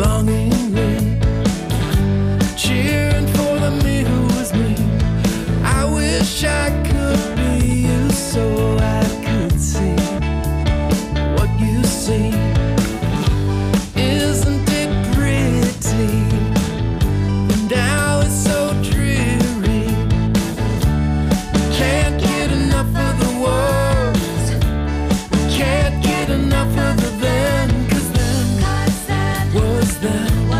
longingly, cheering for the me who was me. I wish I could be you so I could see what you see. Isn't it pretty? Now it's so dreary. Can't get enough of the words. Can't get enough of the then, 'cause then was then.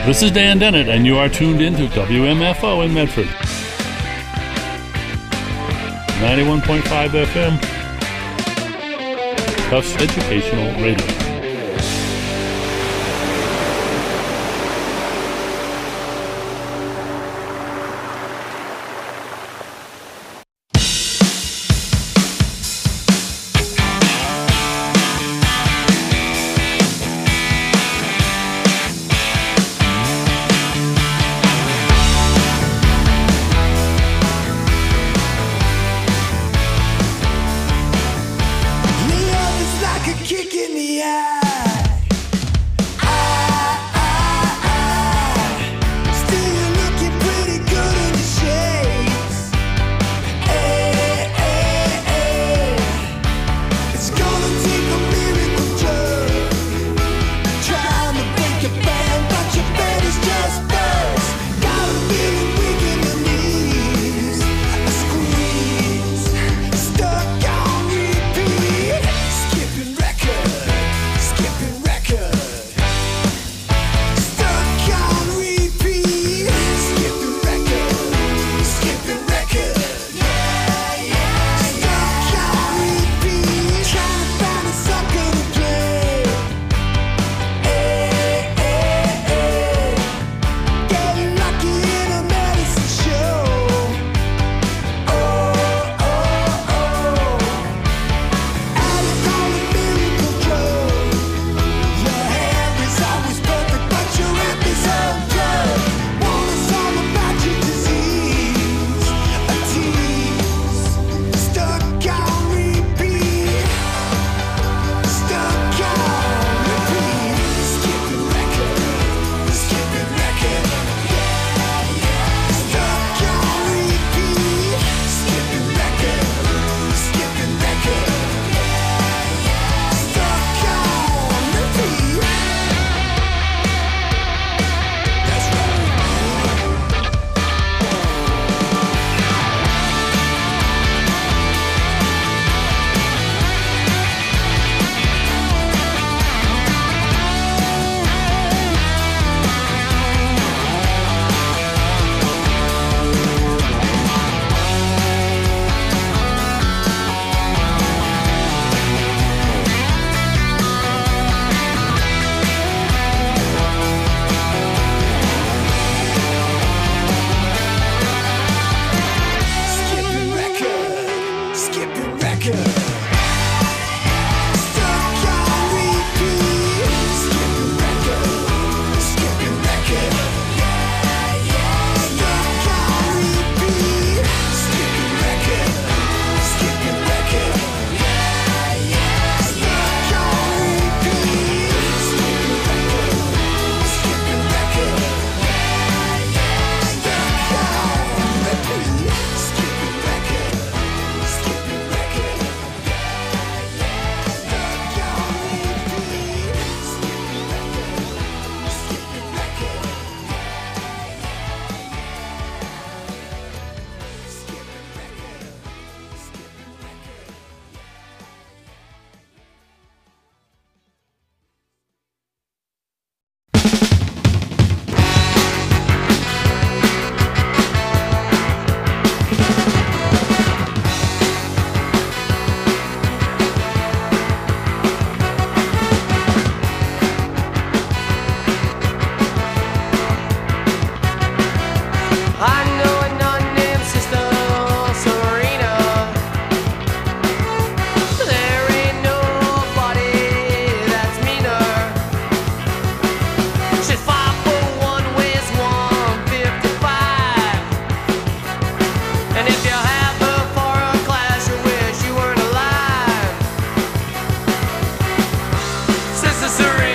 This is Dan Dennett, and you are tuned into WMFO in Medford. 91.5 FM. Tufts Educational Radio.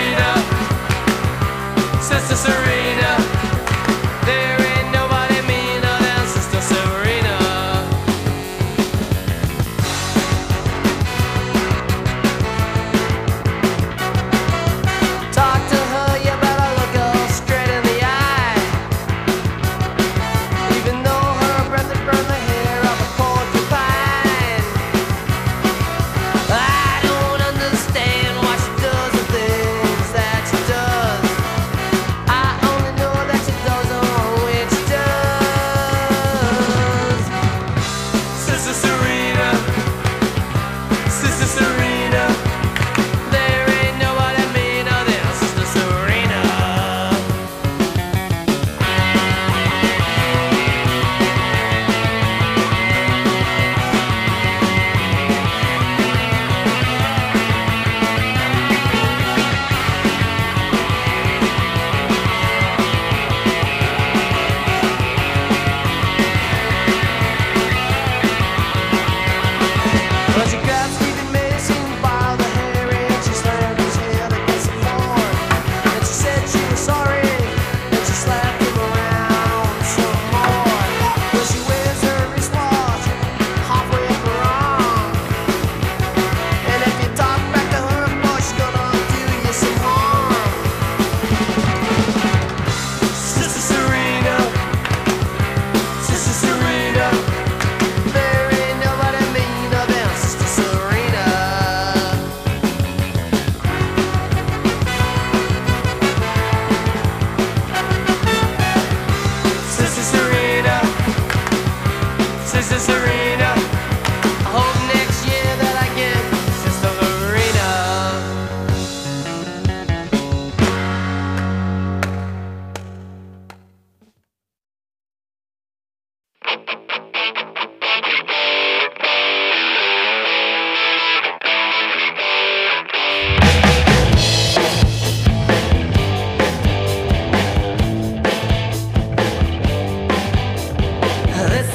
Sister Serena, there ain't nobody mean.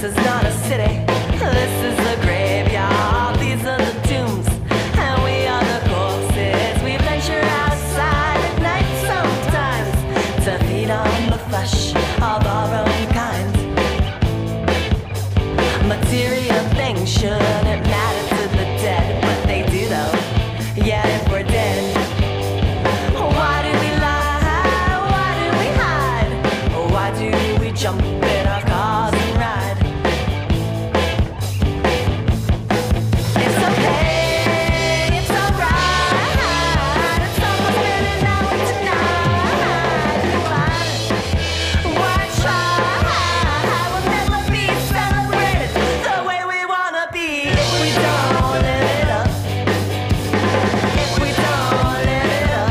is not a city, this is a graveyard. These are the tombs, and we are the corpses. We venture outside at night sometimes to feed on the flesh of our own kind. Material things shouldn't matter to the dead, but they do though. Yeah, if we're dead. Why do we lie? Why do we hide? Why do we jump in our cars and ride? It's okay, it's alright. It's almost been an hour tonight. Why try? We'll never be celebrated the way we wanna be if we don't live it up. If we don't live it up.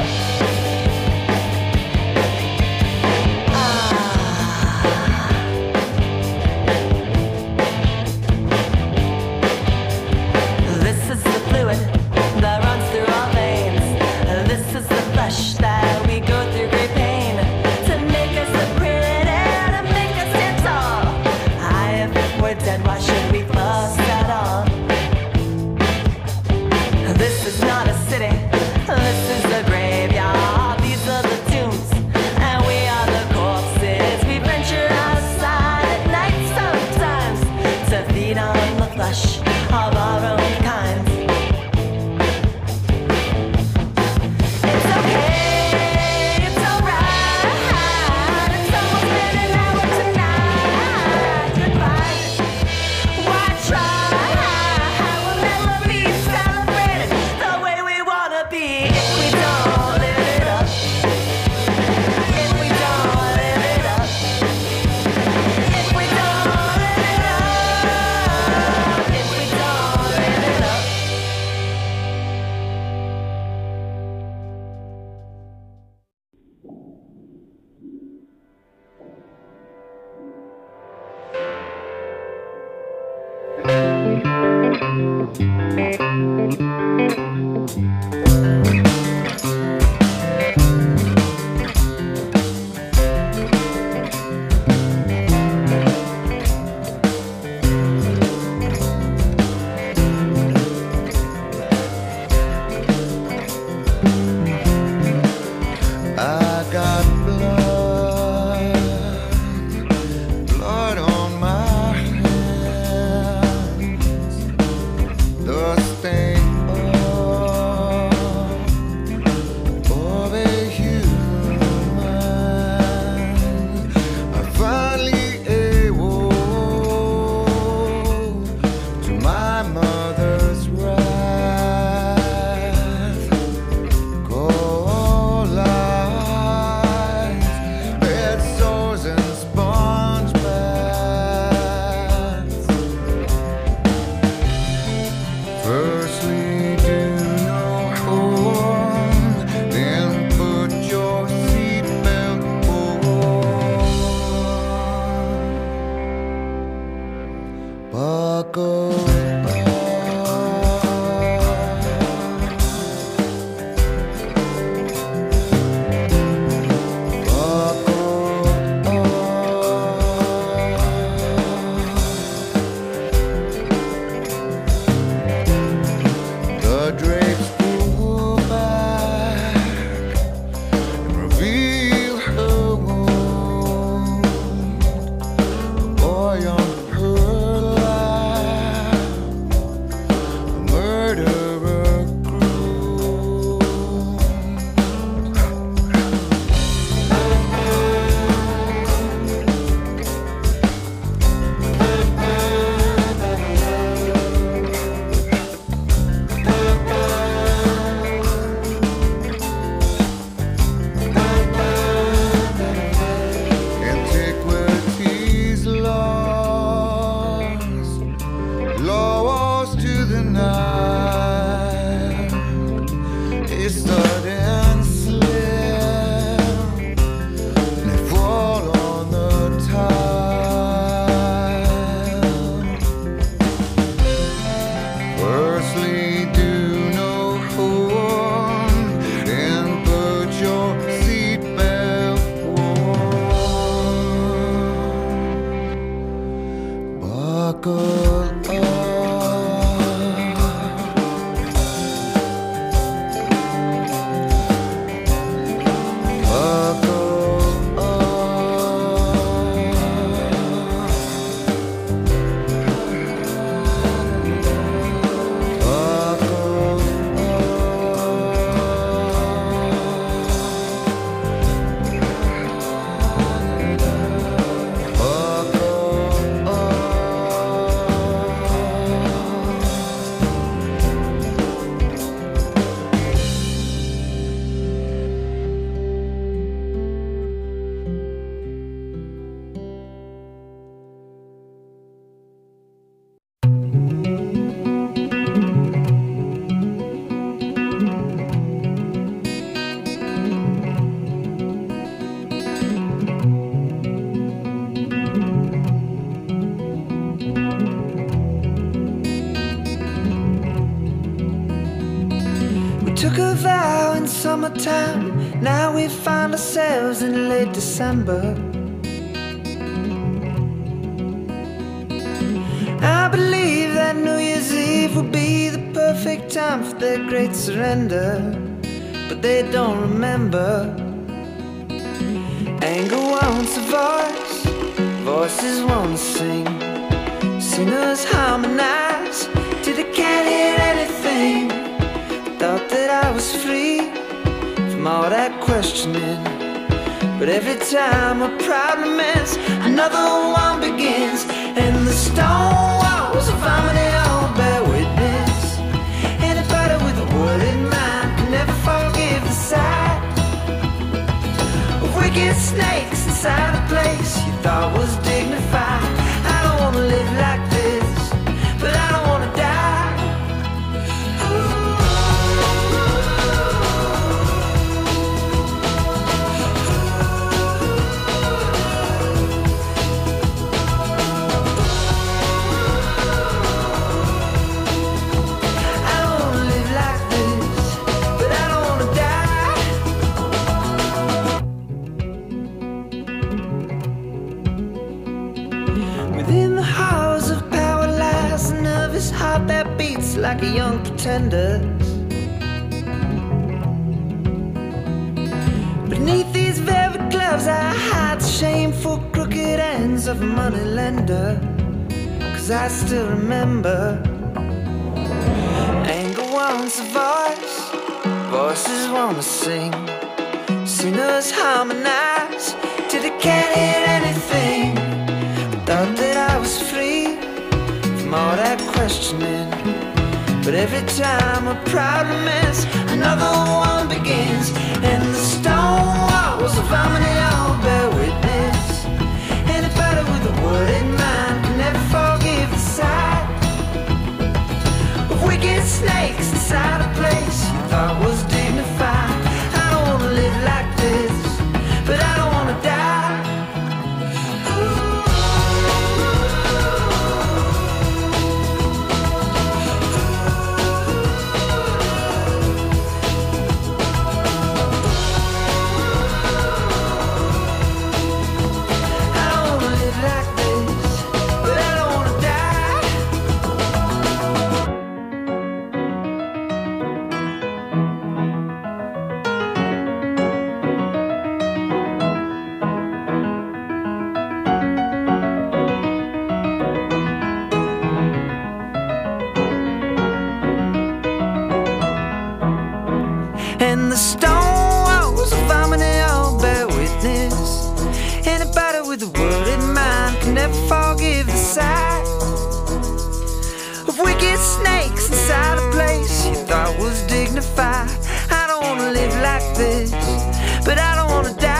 This is the fluid that runs through our veins. This is the flesh that we go through great pain to make us look pretty, to make us stand tall. If we're dead, why should we fuss at all? This is not a city, this is a graveyard. These are the tombs, and we are the corpses. We venture outside at night sometimes to feed on the flesh of our own kind. It's okay, it's alright. It's almost been an hour tonight. Goodbye. Why try? We'll never be celebrated the way we wanna be if we don't live it up. If we don't live it up. If we don't live it up. If we don't live it up. I got blood on my hands, the stain of a human. I finally awoke to my mother's wrath. Cold lies, red sores and sponge baths. Firstly, do no harm, then put your seatbelt on. Buckle up. The drapes pull back and reveal her wound. A boy on her lap Took a vow in summertime, now we find ourselves in late December. I believe that New Year's Eve will be the perfect time for their great surrender, but they don't remember. Anger wants a voice, voices want to sing. Singers harmonize till they can't hear anything. Thought that I was free from all that questioning, but every time a problem ends, another one begins. And the stone walls of harmony all bear witness. Anybody with a word in mind can never forgive the sight of wicked snakes inside a place you thought was dignified. I don't wanna live like this, but I don't wanna die. Heart that beats like a young pretender. Beneath these velvet gloves I hide the shameful crooked ends of a moneylender. 'Cause I still remember. Anger wants a voice, voices wanna sing. Singers harmonize till they can't hear anything. Thought that I was free from all that questioning, but every time a problem ends, another one begins. And the stone walls of harmony all bear witness. Anybody with a word in mind can never forgive the sight of wicked snakes inside a place you thought was dignified. I don't wanna live like this, but I don't wanna die. And the stone walls of harmony all bear witness. Anybody with a word in mind can never forgive the sight of wicked snakes inside a place you thought was dignified. I don't wanna live like this, but I don't wanna die.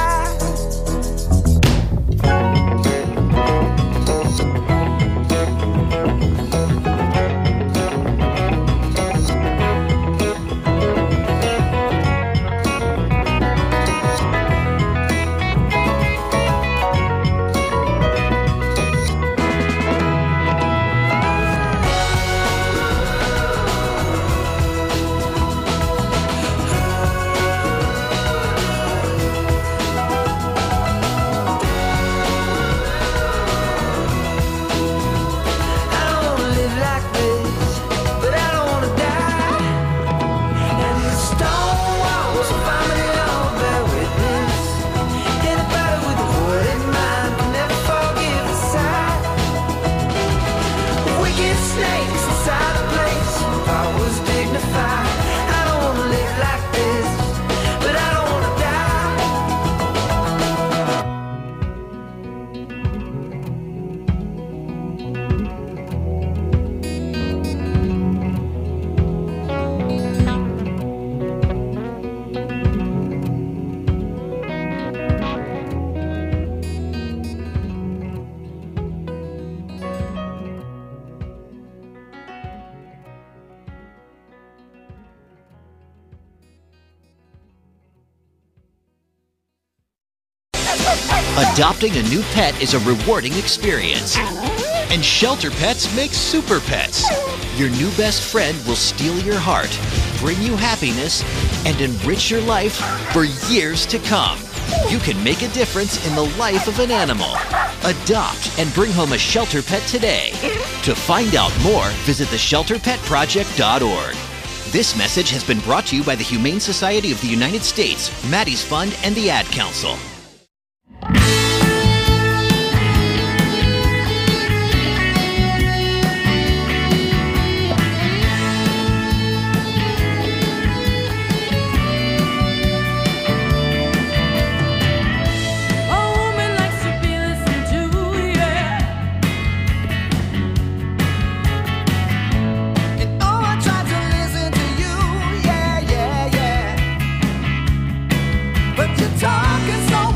Adopting a new pet is a rewarding experience. And Shelter Pets makes super pets. Your new best friend will steal your heart, bring you happiness, and enrich your life for years to come. You can make a difference in the life of an animal. Adopt and bring home a shelter pet today. To find out more, visit theshelterpetproject.org. This message has been brought to you by the Humane Society of the United States, Maddie's Fund, and the Ad Council. But you're talking so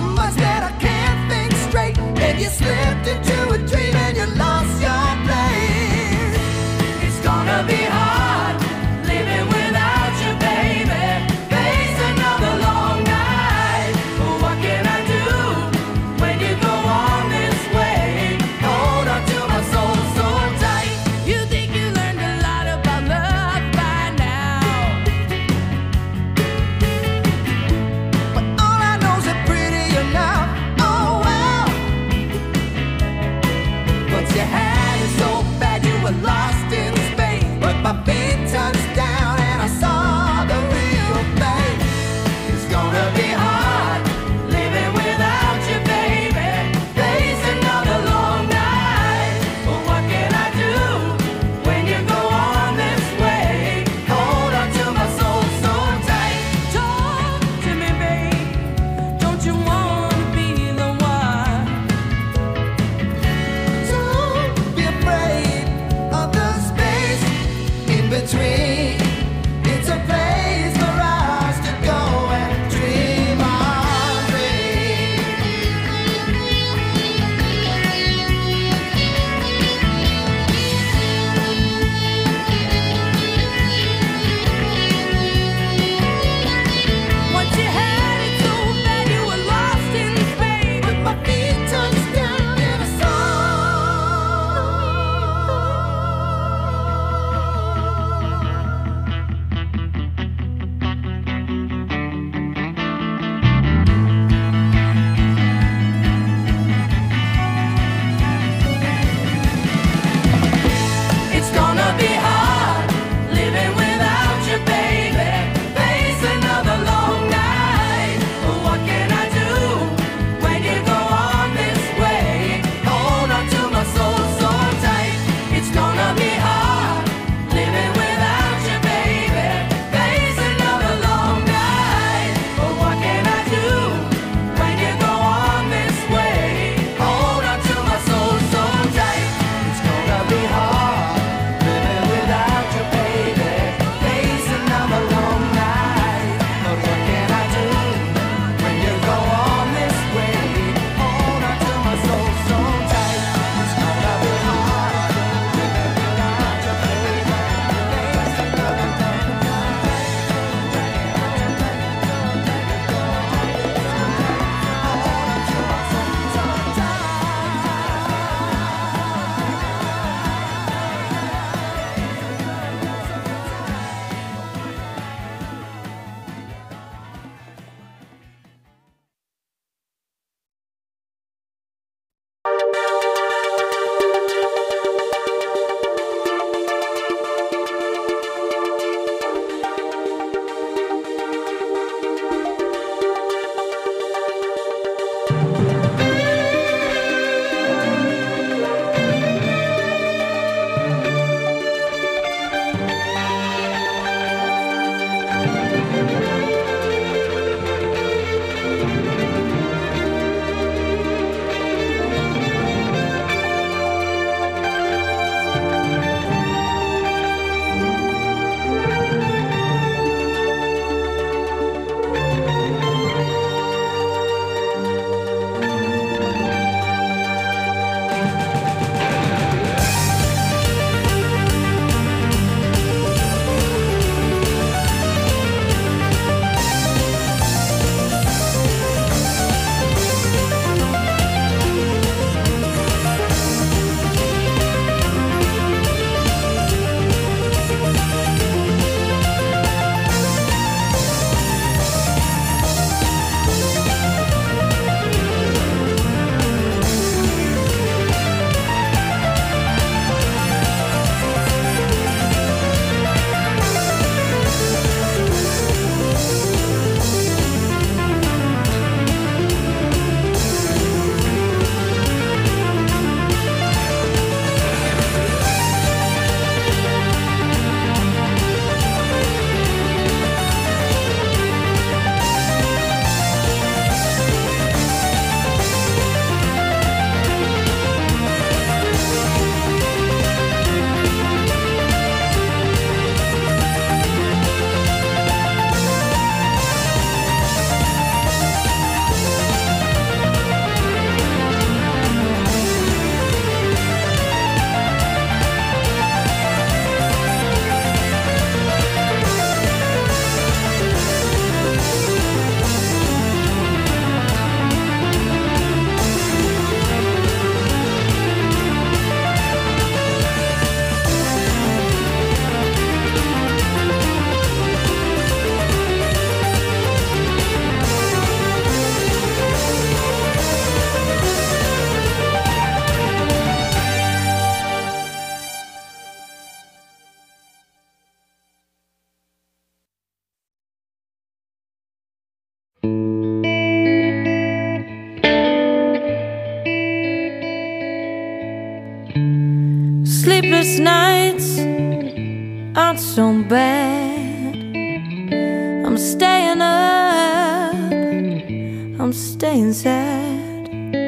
Sleepless nights aren't so bad. I'm staying up, I'm staying sad.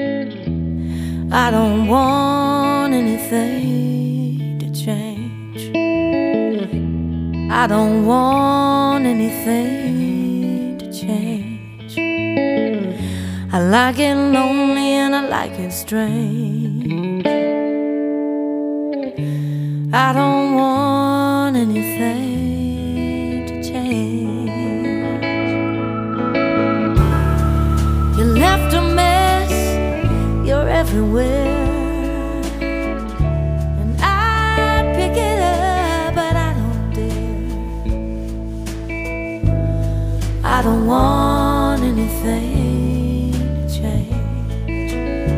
I don't want anything to change. I don't want anything to change. I like it lonely and I like it strange. I don't want anything to change. You left a mess, you're everywhere, and I pick it up, but I don't dare. I don't want anything to change.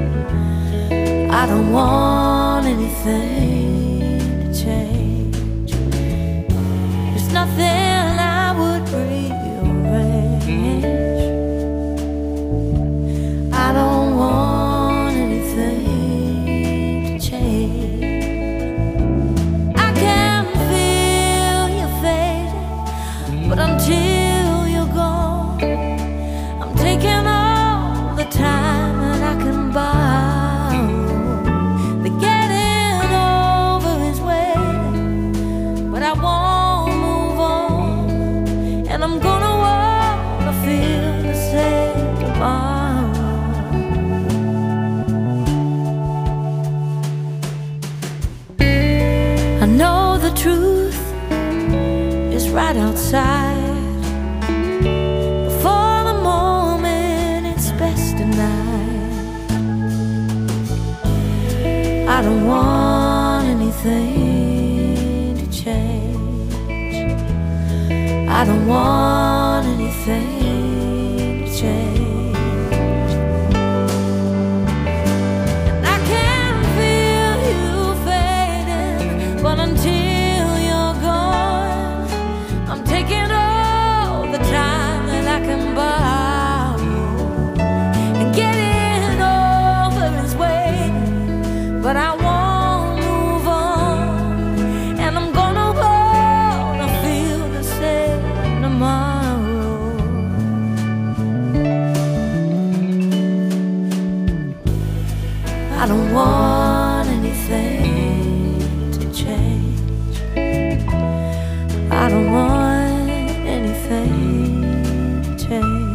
I don't want anything to change. There's nothing I would rearrange. I don't want anything to change. I can feel you fading, but until you're gone, I'm taking all the time that I can borrow. The getting over is waiting, but I won't move on, and I'm gonna wanna feel the same tomorrow. I know the truth is right outside. Before the moment, it's best denied. I don't want anything to change. I don't want anything to change. And I can feel you fading, but until you're gone, I'm taking all the time that I can borrow. And getting over is waiting, but I won't move on, and I'm gonna wanna feel the same tomorrow. I don't want anything to change. I don't want anything to change.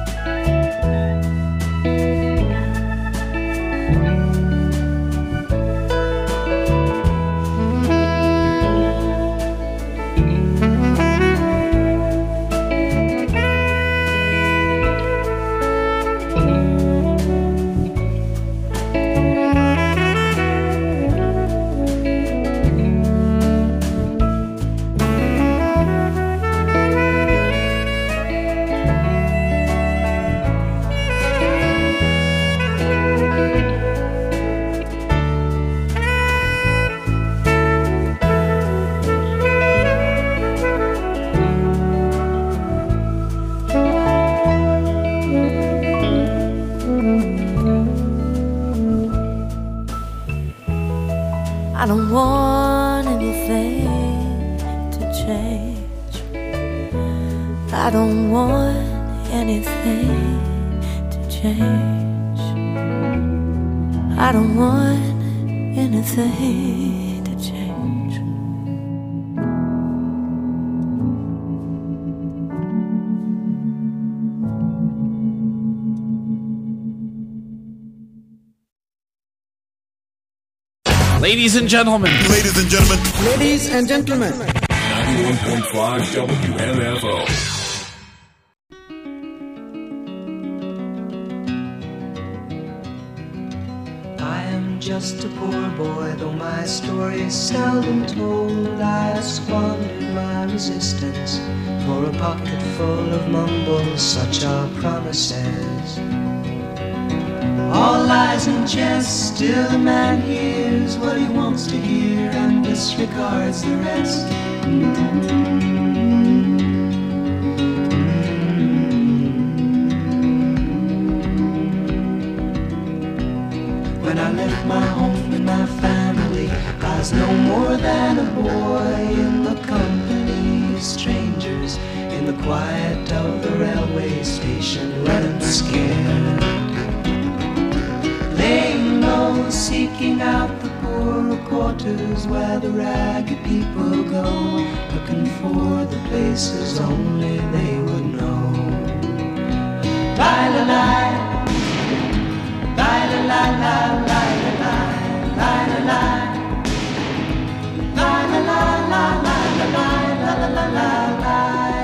I don't want anything to change. I don't want anything to change. I don't want anything to change. Ladies and gentlemen. Ladies and gentlemen. Ladies and gentlemen. 91.5 WMFO. I am just a poor boy, though my story is seldom told. I have squandered my resistance for a pocket full of mumbles, such are promises. All lies and jest, still a man hears what he wants to hear and disregards the rest. When I left my home and my family was no more than a boy in the company of strangers, in the quiet of the railway station, running scared, laying low, seeking out the poorer quarters where the ragged people go, looking for the places only they would know. La la la. La la la la la la la la la la la la la la la la la.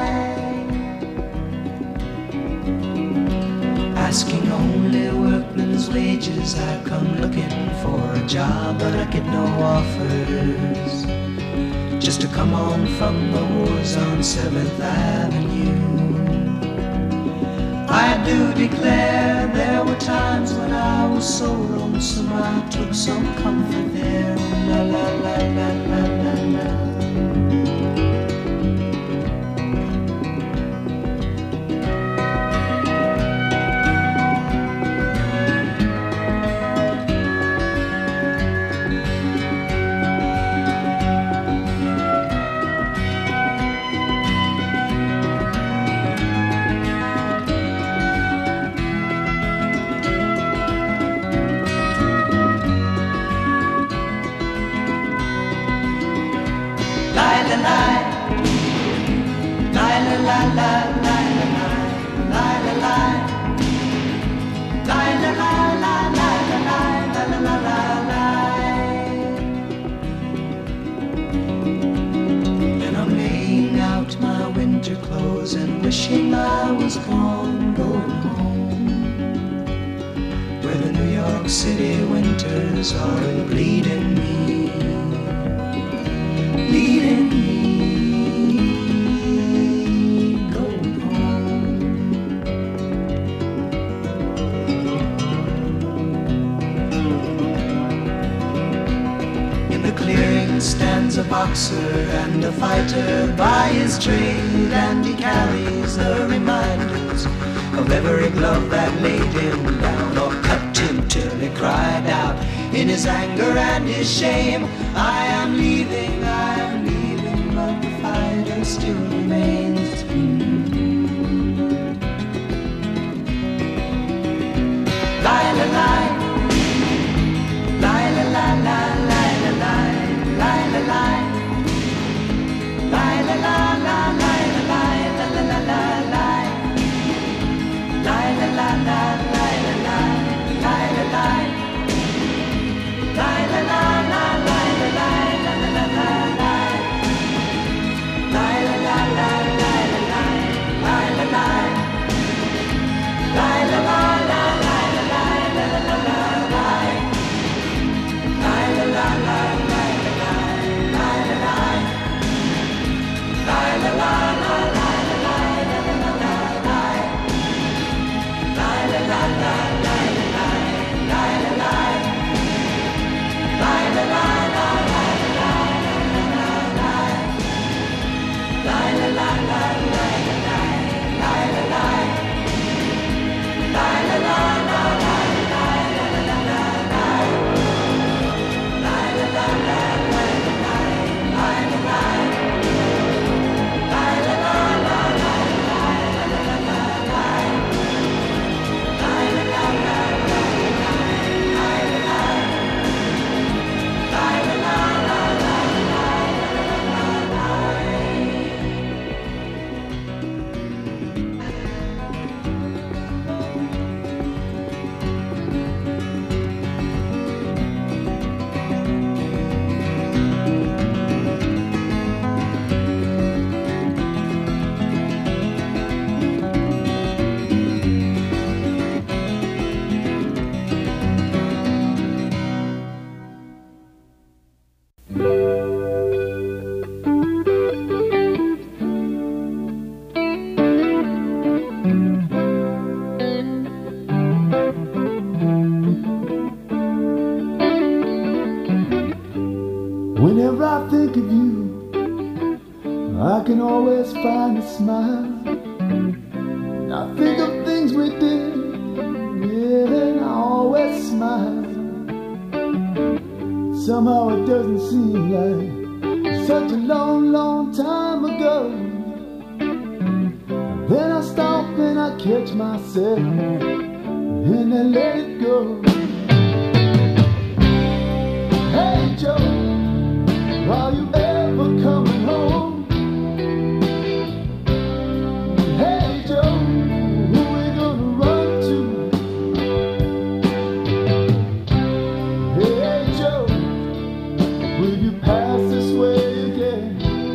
Asking only workmen's wages, I come looking for a job, but I get no offers. Just to come on from the wars on 7th Avenue. I do declare there were times when I was so lonesome I took some comfort there. La la la la la la la. Wishing I was gone, going home, where the New York City winters are bleeding me, bleeding me, going home. In the clearing stands a boxer and a fighter by his trade, and he carries the reminders of every glove that laid him down or cut him till he cried out in his anger and his shame, I am leaving, but the fighter still remains. La la la, la la la la la la la la la. La la la la la la la la la la la. La la la la la la la la la. La la la la la la la la la la la. La la la la la la la la la la. La la la la la la la la la la. La la la la la la la la la. La la la la la la la la la la. La la la la la la la la la. La la la la la la la la. La la la la la la la la la. La la la la la la la la. La la la Whenever I think of you, I can always find a smile. I think of things we did, yeah, and I always smile. Somehow it doesn't seem like such a long, long time ago. Then I stop and I catch myself and I let it go. Hey Joe, are you ever coming home? Hey Joe, who we gonna run to? Hey Joe, will you pass this way again?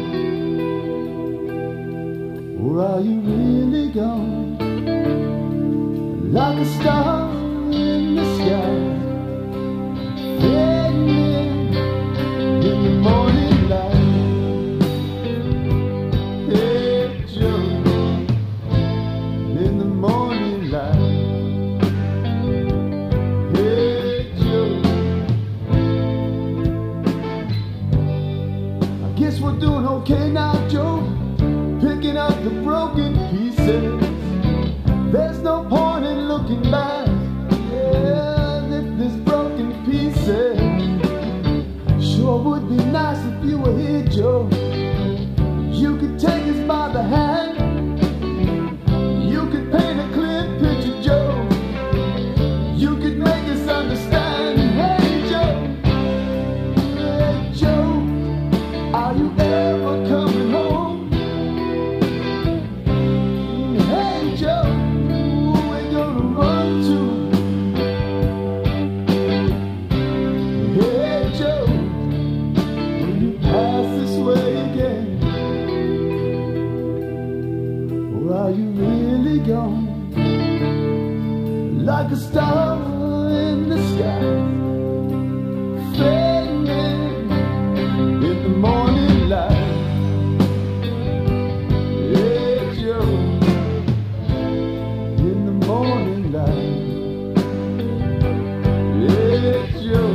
Or are you really gone? Like a star in the sky, fading in the morning light. Hey Joe, in the morning light. Hey Joe, I guess we're doing okay now, Joe. Picking up the broken pieces. There's no point in looking back. Yeah, if there's broken pieces. Sure would be nice if you were here, Joe. You could take us by the hand. You could paint a clear picture, Joe. You could make us understand. Hey Joe, are you ever coming home? Hey Joe, who we gonna run to? Hey Joe, will you pass this way again? Or are you really gone? Like a star in the sky, fading in the morning light. Hey Joe, in the morning light. Hey Joe.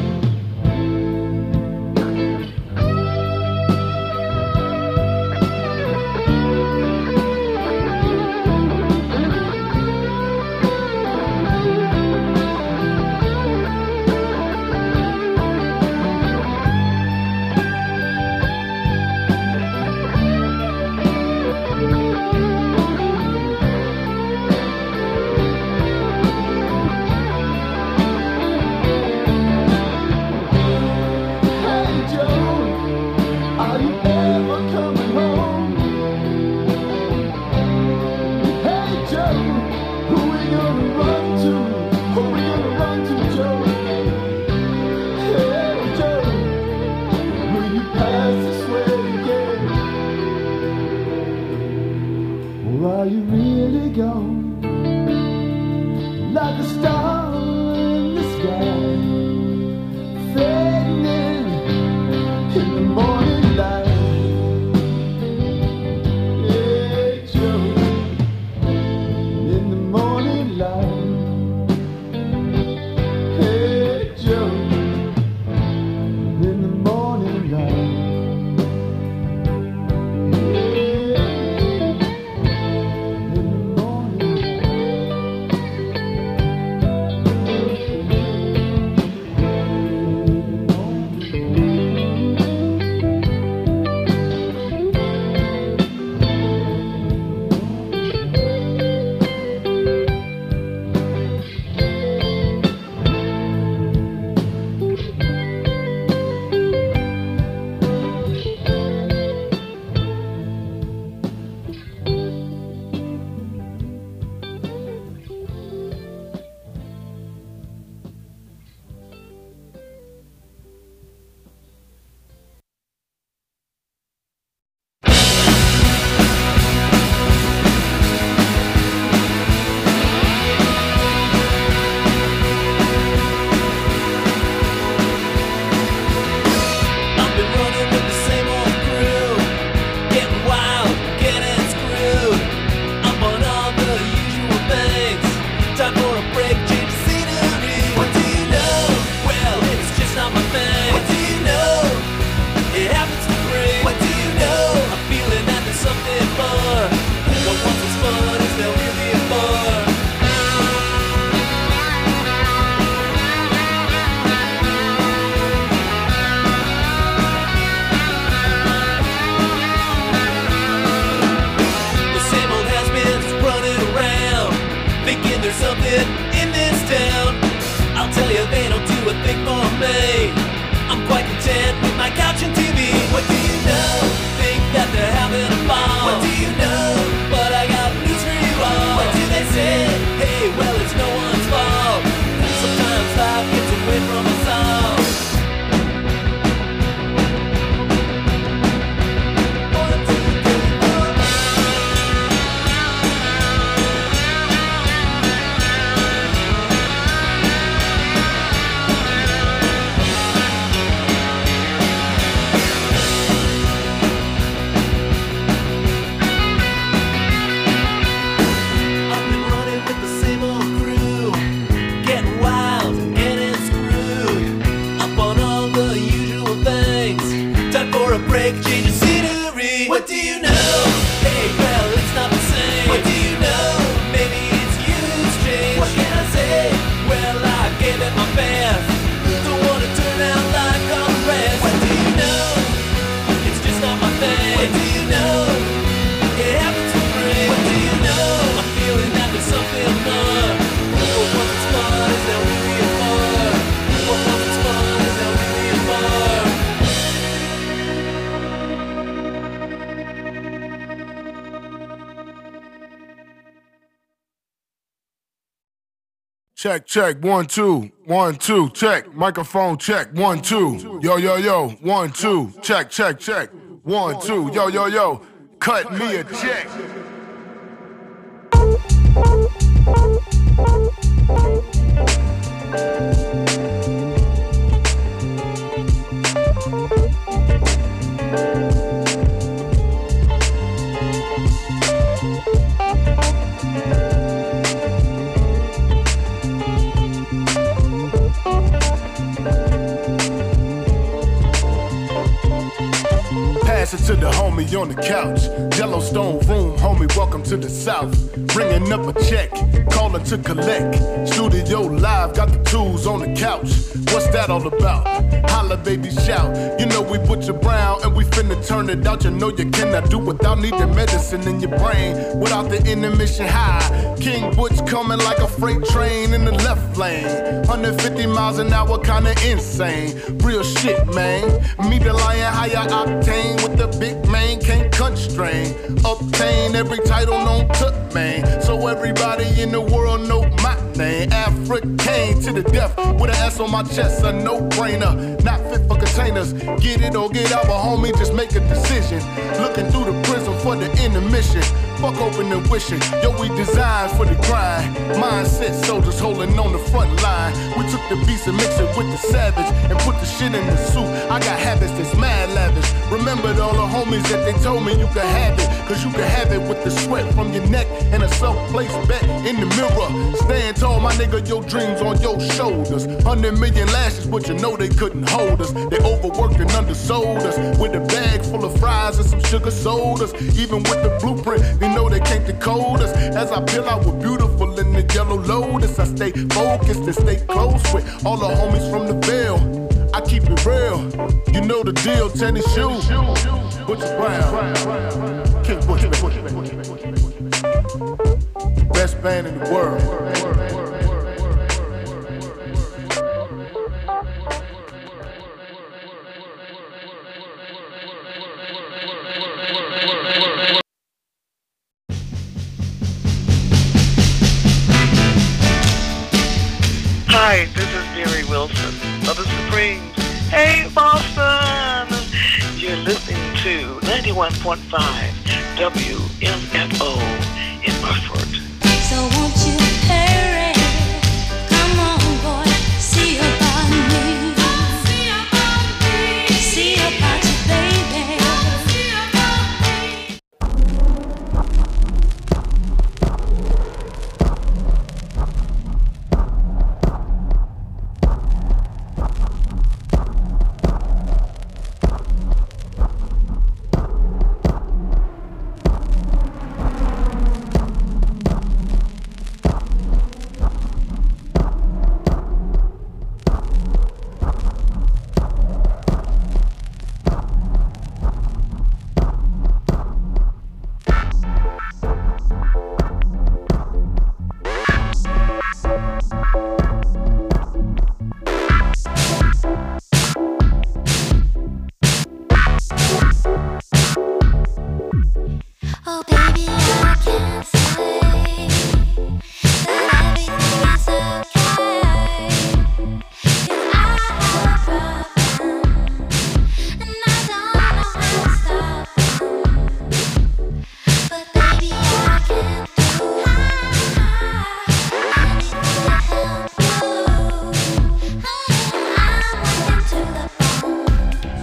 Hey Joe, are you ever coming home? Hey Joe, who we gonna run to? Who we gonna run to, Joe? Hey Joe, will you pass this way again? Or are you really gone? Like a star in the sky, fading in the morning light. Hey Joe, in the morning light. Hey Joe, in the morning light. In the morning break, change of scenery. What do you know? Hey, well, it's not the same. What do you know? Maybe it's you who's changed. What can I say? Well, I gave it my best. Don't wanna turn out like all the rest. What do you know? It's just not my thing. What do you know? It happens for free. What do you know? I'm feeling that there's something more. What was fun is now really a bar. What was fun is now really a bar. Check, check, 1, 2, 1, 2, check. Microphone check, 1, 2. Yo, yo, yo, 1, 2, check, check, check. 1, 2, yo, yo, yo. Cut me a check. Pass it to the homie on the couch. Yellowstone room, homie, welcome to the South. Ringing up a check, calling to collect. Studio live, got the tools on the couch. What's that all about? Holla, baby, shout. You know we Butcher Brown and we finna turn it out. You know you cannot do without needing medicine in your brain. Without the intermission high. King Butch coming like a freight train in the left lane. 150 miles an hour, kinda insane. Real shit, man. Me the lion, higher octane with the big man, can't constrain. Obtain every title known to man. So everybody in the world know my name. African to the death with an S on my chest, a no-brainer. Not fit for containers. Get it or get out, but homie, just make a decision. Looking through the prism for the intermission. Fuck open and wishing. Yo, we designed for the grind. Mindset soldiers holding on the front line. We took the beats and mixed it with the savage and put the shit in the soup. I got habits that's mad lavish. Remembered all the homies that they told me you could have it. Cause you can have it with the sweat from your neck and a self-placed bet in the mirror. Stand tall, my nigga, your dreams on your shoulders. 100 million lashes, but you know they couldn't hold us. They overworked and undersold us. With a bag full of fries and some sugar sodas. Even with the blueprint, they know they can't decode us. As I peel out with beautiful in the yellow lotus, I stay focused and stay close with all the homies from the Ville. I keep it real, you know the deal, tennis shoes. Butcher Brown, King Butch, best band in the world. Hi, this is Mary Wilson of the Supremes. Hey, Boston! You're listening to 91.5 WMFO in Hartford. So won't